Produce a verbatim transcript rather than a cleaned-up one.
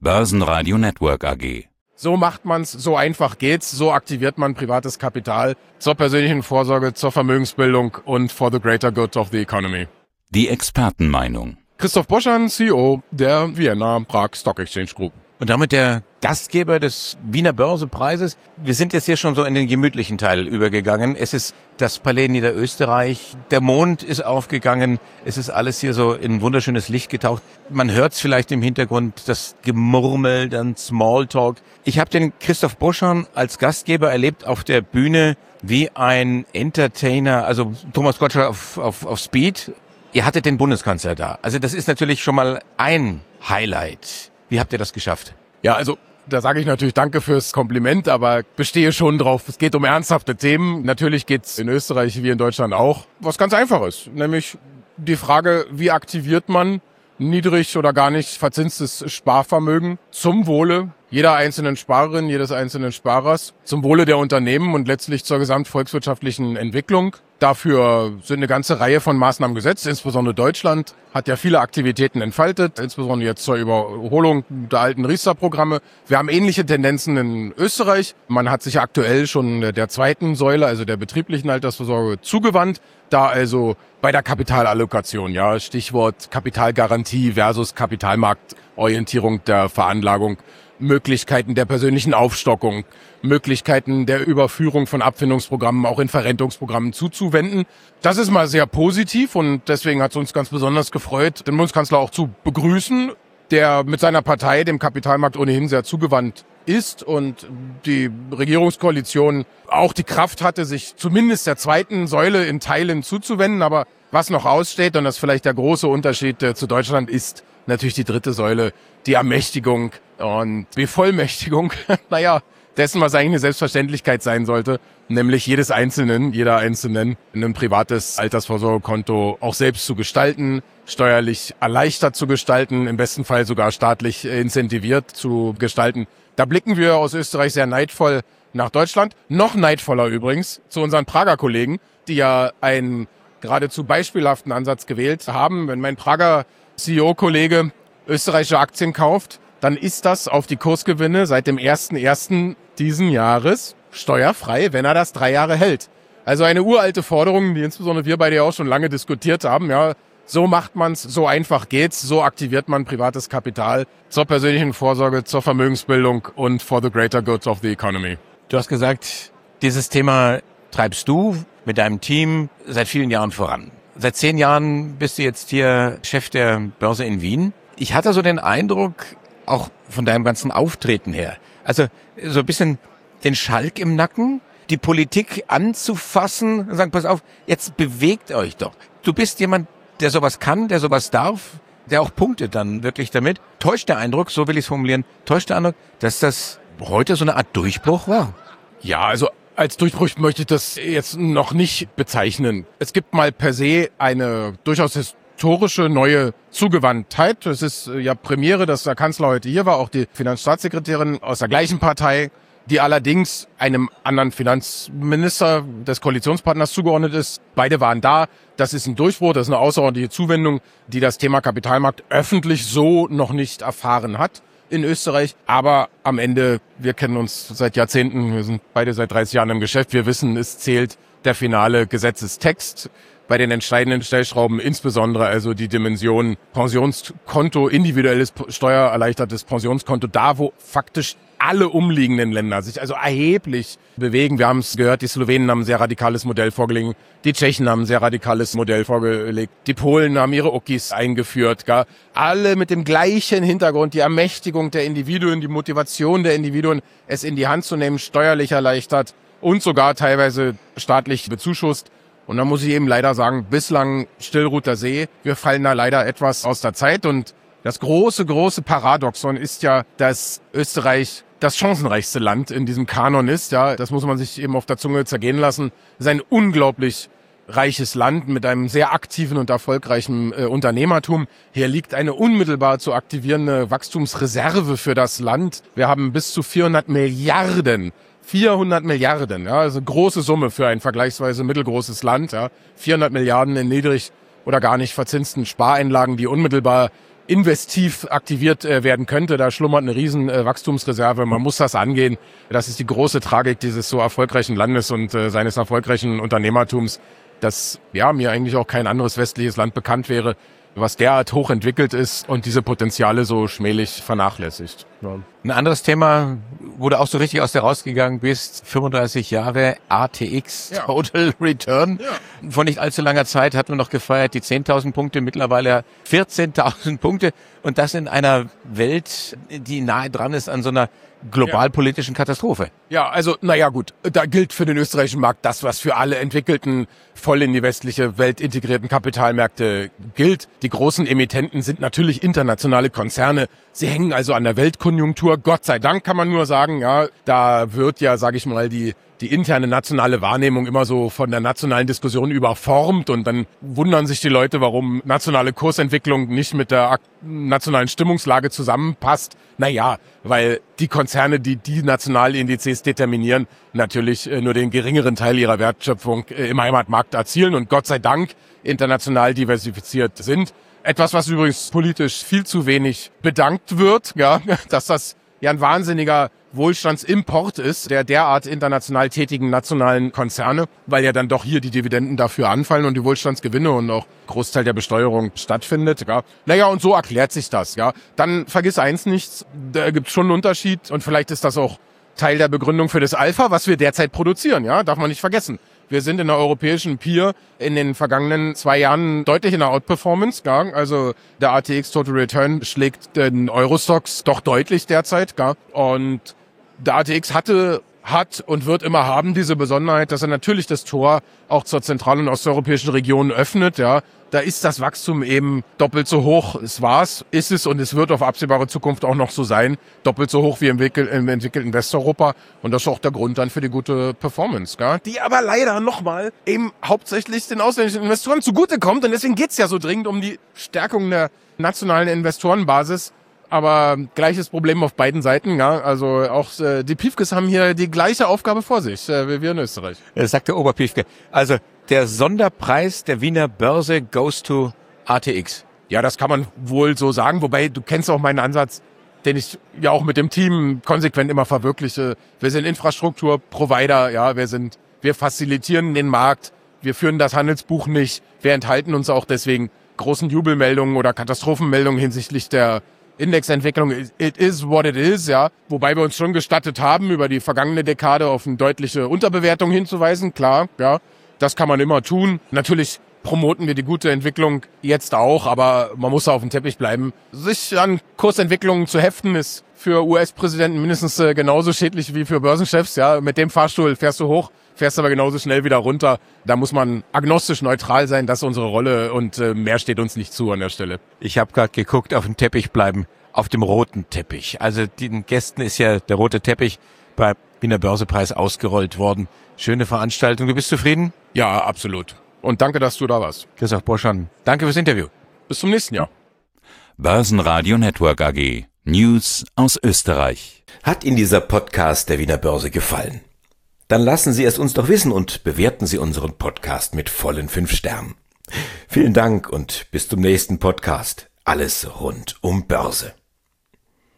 Börsenradio Network A G. So macht man's, so einfach geht's, so aktiviert man privates Kapital zur persönlichen Vorsorge, zur Vermögensbildung und for the greater good of the economy. Die Expertenmeinung. Christoph Boschan, C E O der Vienna Prag Stock Exchange Group. Und damit der Gastgeber des Wiener Börsepreises. Wir sind jetzt hier schon so in den gemütlichen Teil übergegangen. Es ist das Palais Niederösterreich. Der Mond ist aufgegangen. Es ist alles hier so in wunderschönes Licht getaucht. Man hört es vielleicht im Hintergrund, das Gemurmel, dann Smalltalk. Ich habe den Christoph Boschan als Gastgeber erlebt auf der Bühne wie ein Entertainer, also Thomas Gottschalk auf, auf, auf Speed. Ihr hattet den Bundeskanzler da. Also das ist natürlich schon mal ein Highlight. Wie habt ihr das geschafft? Ja, also da sage ich natürlich danke fürs Kompliment, aber bestehe schon drauf, es geht um ernsthafte Themen. Natürlich geht's in Österreich wie in Deutschland auch was ganz Einfaches, nämlich die Frage, wie aktiviert man niedrig oder gar nicht verzinstes Sparvermögen zum Wohle jeder einzelnen Sparerin, jedes einzelnen Sparers, zum Wohle der Unternehmen und letztlich zur gesamtvolkswirtschaftlichen Entwicklung. Dafür sind eine ganze Reihe von Maßnahmen gesetzt. Insbesondere Deutschland hat ja viele Aktivitäten entfaltet, insbesondere jetzt zur Überholung der alten Riester-Programme. Wir haben ähnliche Tendenzen in Österreich. Man hat sich aktuell schon der zweiten Säule, also der betrieblichen Altersvorsorge, zugewandt. Da also bei der Kapitalallokation, ja, Stichwort Kapitalgarantie versus Kapitalmarktorientierung der Veranlagung, Möglichkeiten der persönlichen Aufstockung, Möglichkeiten der Überführung von Abfindungsprogrammen auch in Verrentungsprogrammen zuzuwenden. Das ist mal sehr positiv und deswegen hat es uns ganz besonders gefreut, den Bundeskanzler auch zu begrüßen, der mit seiner Partei dem Kapitalmarkt ohnehin sehr zugewandt ist und die Regierungskoalition auch die Kraft hatte, sich zumindest der zweiten Säule in Teilen zuzuwenden. Aber was noch aussteht, und das ist vielleicht der große Unterschied äh, zu Deutschland, ist natürlich die dritte Säule, die Ermächtigung und Bevollmächtigung, naja, dessen, was eigentlich eine Selbstverständlichkeit sein sollte, nämlich jedes Einzelnen, jeder Einzelnen ein privates Altersvorsorgekonto auch selbst zu gestalten, steuerlich erleichtert zu gestalten, im besten Fall sogar staatlich incentiviert zu gestalten. Da blicken wir aus Österreich sehr neidvoll nach Deutschland. Noch neidvoller übrigens zu unseren Prager Kollegen, die ja einen geradezu beispielhaften Ansatz gewählt haben. Wenn mein Prager C E O-Kollege österreichische Aktien kauft, dann ist das auf die Kursgewinne seit dem ersten ersten diesen Jahres steuerfrei, wenn er das drei Jahre hält. Also eine uralte Forderung, die insbesondere wir beide ja auch schon lange diskutiert haben. Ja, so macht man's, so einfach geht's, so aktiviert man privates Kapital zur persönlichen Vorsorge, zur Vermögensbildung und for the greater good of the economy. Du hast gesagt, dieses Thema treibst du mit deinem Team seit vielen Jahren voran. Seit zehn Jahren bist du jetzt hier Chef der Börse in Wien. Ich hatte so den Eindruck, auch von deinem ganzen Auftreten her, also so ein bisschen den Schalk im Nacken, die Politik anzufassen und sagen, pass auf, jetzt bewegt euch doch. Du bist jemand, der sowas kann, der sowas darf, der auch punktet dann wirklich damit. Täuscht der Eindruck, so will ich es formulieren, täuscht der Eindruck, dass das heute so eine Art Durchbruch war? Ja, also als Durchbruch möchte ich das jetzt noch nicht bezeichnen. Es gibt mal per se eine durchaus historische neue Zugewandtheit. Es ist ja Premiere, dass der Kanzler heute hier war, auch die Finanzstaatssekretärin aus der gleichen Partei, die allerdings einem anderen Finanzminister des Koalitionspartners zugeordnet ist. Beide waren da. Das ist ein Durchbruch, das ist eine außerordentliche Zuwendung, die das Thema Kapitalmarkt öffentlich so noch nicht erfahren hat in Österreich. Aber am Ende, wir kennen uns seit Jahrzehnten, wir sind beide seit dreißig Jahren im Geschäft. Wir wissen, es zählt der finale Gesetzestext. Bei den entscheidenden Stellschrauben insbesondere also die Dimension Pensionskonto, individuelles steuererleichtertes Pensionskonto, da wo faktisch alle umliegenden Länder sich also erheblich bewegen. Wir haben es gehört, die Slowenen haben ein sehr radikales Modell vorgelegt, die Tschechen haben ein sehr radikales Modell vorgelegt, die Polen haben ihre O K Is eingeführt. Gar alle mit dem gleichen Hintergrund, die Ermächtigung der Individuen, die Motivation der Individuen, es in die Hand zu nehmen, steuerlich erleichtert und sogar teilweise staatlich bezuschusst. Und da muss ich eben leider sagen, bislang Stillruter See. Wir fallen da leider etwas aus der Zeit. Und das große, große Paradoxon ist ja, dass Österreich das chancenreichste Land in diesem Kanon ist. Ja, das muss man sich eben auf der Zunge zergehen lassen. Es ist ein unglaublich reiches Land mit einem sehr aktiven und erfolgreichen äh, Unternehmertum. Hier liegt eine unmittelbar zu aktivierende Wachstumsreserve für das Land. Wir haben bis zu vierhundert Milliarden vierhundert Milliarden, ja, also große Summe für ein vergleichsweise mittelgroßes Land, ja. vierhundert Milliarden in niedrig oder gar nicht verzinsten Spareinlagen, die unmittelbar investiv aktiviert äh, werden könnte. Da schlummert eine riesen äh, Wachstumsreserve. Man muss das angehen. Das ist die große Tragik dieses so erfolgreichen Landes und äh, seines erfolgreichen Unternehmertums, dass ja mir eigentlich auch kein anderes westliches Land bekannt wäre, was derart hochentwickelt ist und diese Potenziale so schmählich vernachlässigt. Ja. Ein anderes Thema, wo du auch so richtig aus der rausgegangen bist, fünfunddreißig Jahre A T X, ja. Total Return. Ja. Vor nicht allzu langer Zeit hatten wir noch gefeiert, die zehntausend Punkte, mittlerweile vierzehntausend Punkte. Und das in einer Welt, die nahe dran ist an so einer globalpolitischen Katastrophe. Ja, also, naja gut, da gilt für den österreichischen Markt das, was für alle entwickelten, voll in die westliche Welt integrierten Kapitalmärkte gilt. Die großen Emittenten sind natürlich internationale Konzerne. Sie hängen also an der Weltkonjunktur. Gott sei Dank kann man nur sagen, ja, da wird ja, sage ich mal, die die interne nationale Wahrnehmung immer so von der nationalen Diskussion überformt und dann wundern sich die Leute, warum nationale Kursentwicklung nicht mit der nationalen Stimmungslage zusammenpasst. Naja, weil die Konzerne, die die Nationalindizes determinieren, natürlich nur den geringeren Teil ihrer Wertschöpfung im Heimatmarkt erzielen und Gott sei Dank international diversifiziert sind. Etwas, was übrigens politisch viel zu wenig bedankt wird, ja, dass das ja ein wahnsinniger Wohlstandsimport ist, der derart international tätigen nationalen Konzerne, weil ja dann doch hier die Dividenden dafür anfallen und die Wohlstandsgewinne und auch Großteil der Besteuerung stattfindet. Ja. Naja, und so erklärt sich das. Ja. Dann vergiss eins nicht, da gibt es schon einen Unterschied und vielleicht ist das auch Teil der Begründung für das Alpha, was wir derzeit produzieren. Ja, darf man nicht vergessen. Wir sind in der europäischen Peer in den vergangenen zwei Jahren deutlich in der Outperformance. Ja. Also der A T X Total Return schlägt den Eurostoxx doch deutlich derzeit. Ja. Und der A T X hatte, hat und wird immer haben diese Besonderheit, dass er natürlich das Tor auch zur zentral- und osteuropäischen Region öffnet. Ja, da ist das Wachstum eben doppelt so hoch. Es war's, ist es und es wird auf absehbare Zukunft auch noch so sein. Doppelt so hoch wie im, entwickel- im entwickelten Westeuropa. Und das ist auch der Grund dann für die gute Performance. Ja? Die aber leider nochmal eben hauptsächlich den ausländischen Investoren zugutekommt. Und deswegen geht's ja so dringend um die Stärkung der nationalen Investorenbasis. Aber gleiches Problem auf beiden Seiten, ja. Also auch äh, die Piefkes haben hier die gleiche Aufgabe vor sich, äh, wie wir in Österreich. Das sagt der Oberpiefke. Also der Sonderpreis der Wiener Börse goes to A T X. Ja, das kann man wohl so sagen. Wobei, du kennst auch meinen Ansatz, den ich ja auch mit dem Team konsequent immer verwirkliche. Wir sind Infrastrukturprovider, ja. Wir sind, wir facilitieren den Markt. Wir führen das Handelsbuch nicht. Wir enthalten uns auch deswegen großen Jubelmeldungen oder Katastrophenmeldungen hinsichtlich der Indexentwicklung. It is what it is, ja. Wobei wir uns schon gestattet haben, über die vergangene Dekade auf eine deutliche Unterbewertung hinzuweisen. Klar, ja. Das kann man immer tun. Natürlich promoten wir die gute Entwicklung jetzt auch, aber man muss auf dem Teppich bleiben. Sich an Kursentwicklungen zu heften, ist für U S-Präsidenten mindestens äh, genauso schädlich wie für Börsenchefs, ja. Mit dem Fahrstuhl fährst du hoch, fährst aber genauso schnell wieder runter. Da muss man agnostisch neutral sein, das ist unsere Rolle und äh, mehr steht uns nicht zu an der Stelle. Ich habe gerade geguckt, auf dem Teppich bleiben, auf dem roten Teppich. Also den Gästen ist ja der rote Teppich bei Wiener Börsepreis ausgerollt worden. Schöne Veranstaltung. Du bist zufrieden? Ja, absolut. Und danke, dass du da warst. Christoph Borschan, danke fürs Interview. Bis zum nächsten Jahr. Börsenradio Network A G. News aus Österreich. Hat Ihnen dieser Podcast der Wiener Börse gefallen? Dann lassen Sie es uns doch wissen und bewerten Sie unseren Podcast mit vollen fünf Sternen. Vielen Dank und bis zum nächsten Podcast. Alles rund um Börse.